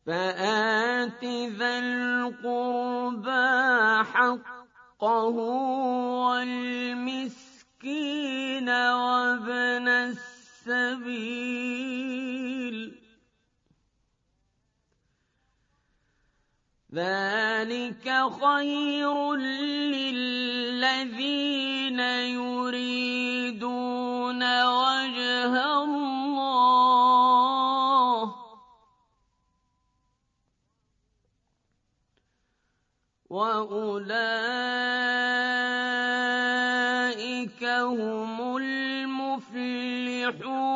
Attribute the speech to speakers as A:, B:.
A: فآت ذا القربى حقه والمسكين وابن السبيل ذلك خير للذين يريدون وجه الله وأولئك هم المفلحون.